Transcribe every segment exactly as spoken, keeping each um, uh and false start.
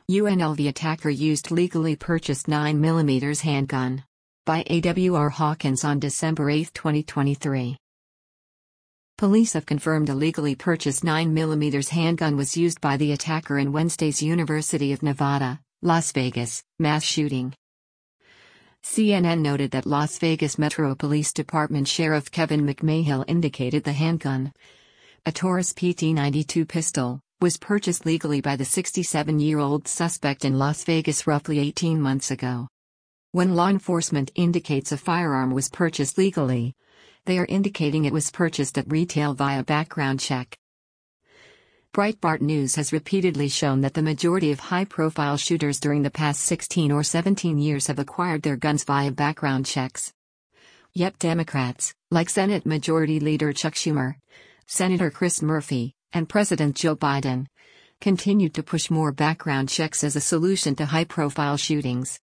U N L V attacker used legally purchased nine millimeter handgun. By A W R Hawkins on December eighth, twenty twenty-three. Police have confirmed a legally purchased nine millimeter handgun was used by the attacker in Wednesday's University of Nevada, Las Vegas, mass shooting. C N N noted that Las Vegas Metro Police Department Sheriff Kevin McMahill indicated the handgun, a Taurus P T ninety-two pistol, was purchased legally by the sixty-seven-year-old suspect in Las Vegas roughly eighteen months ago. When law enforcement indicates a firearm was purchased legally, they are indicating it was purchased at retail via background check. Breitbart News has repeatedly shown that the majority of high-profile shooters during the past sixteen or seventeen years have acquired their guns via background checks. Yet Democrats, like Senate Majority Leader Chuck Schumer, Senator Chris Murphy, and President Joe Biden, continued to push more background checks as a solution to high-profile shootings.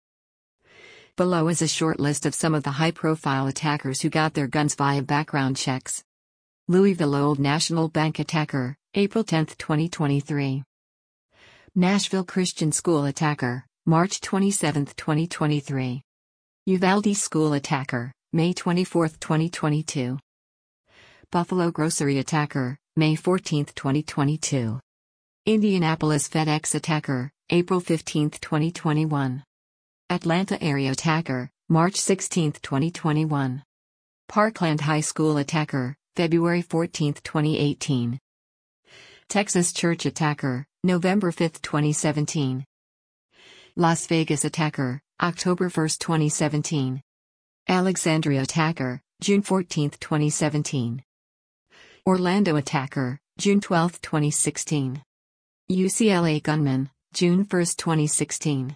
Below is a short list of some of the high-profile attackers who got their guns via background checks. Louisville Old National Bank attacker, April tenth, twenty twenty-three. Nashville Christian School attacker, March twenty-seventh, twenty twenty-three. Uvalde School attacker, May twenty-fourth, twenty twenty-two. Buffalo Grocery attacker, May fourteenth, twenty twenty-two. Indianapolis FedEx attacker, April fifteenth, twenty twenty-one. Atlanta area attacker, March sixteenth, twenty twenty-one. Parkland High School attacker, February fourteenth, twenty eighteen. Texas church attacker, November fifth, twenty seventeen. Las Vegas attacker, October first, twenty seventeen. Alexandria attacker, June fourteenth, twenty seventeen. Orlando attacker, June twelfth, twenty sixteen. U C L A gunman, June first, twenty sixteen.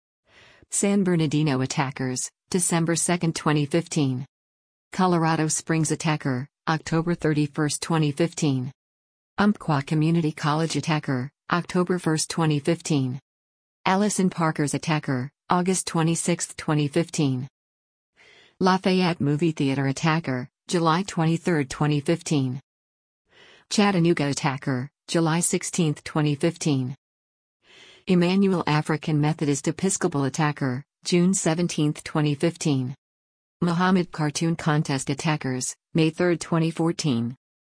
San Bernardino attackers, December second, twenty fifteen. Colorado Springs attacker, October thirty-first, twenty fifteen. Umpqua Community College attacker, October first, twenty fifteen. Allison Parker's attacker, August twenty-sixth, twenty fifteen. Lafayette Movie Theater attacker, July twenty-third, twenty fifteen. Chattanooga attacker, July sixteenth, twenty fifteen. Emmanuel African Methodist Episcopal attacker, June seventeenth, twenty fifteen. Muhammad Cartoon Contest attackers, May third, twenty fourteen.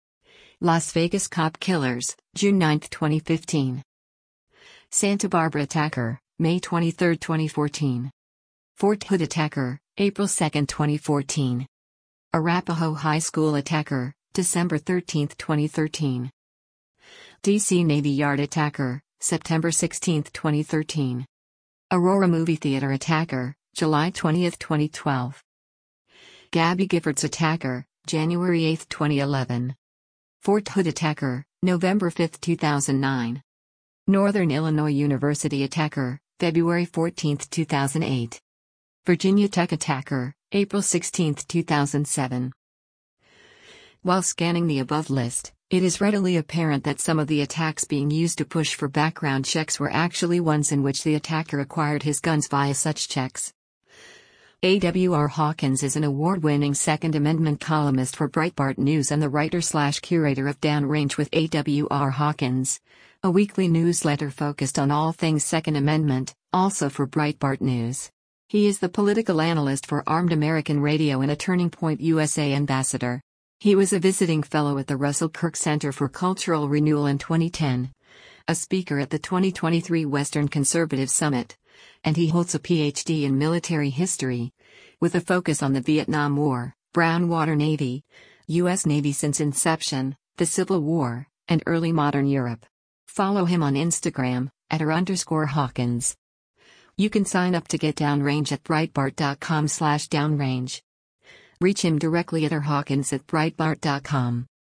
Las Vegas Cop Killers, June ninth, twenty fifteen. Santa Barbara attacker, May twenty-third, twenty fourteen. Fort Hood attacker, April second, twenty fourteen. Arapahoe High School attacker, December thirteenth, twenty thirteen. D C Navy Yard attacker, September sixteenth, twenty thirteen. Aurora Movie Theater attacker, July twentieth, twenty twelve. Gabby Giffords attacker, January eighth, twenty eleven. Fort Hood attacker, November fifth, two thousand nine. Northern Illinois University attacker, February fourteenth, two thousand eight. Virginia Tech attacker, April sixteenth, two thousand seven. While scanning the above list, it is readily apparent that some of the attacks being used to push for background checks were actually ones in which the attacker acquired his guns via such checks. A W R Hawkins is an award-winning Second Amendment columnist for Breitbart News and the writer-slash-curator of Downrange with A W R Hawkins, a weekly newsletter focused on all things Second Amendment, also for Breitbart News. He is the political analyst for Armed American Radio and a Turning Point U S A ambassador. He was a visiting fellow at the Russell Kirk Center for Cultural Renewal in twenty ten, a speaker at the twenty twenty-three Western Conservative Summit, and he holds a P H D in military history, with a focus on the Vietnam War, Brown Water Navy, U S Navy since inception, the Civil War, and early modern Europe. Follow him on Instagram, at r underscore Hawkins. You can sign up to get Downrange at breitbart dot com slash downrange. Reach him directly at r hawkins at breitbart dot com.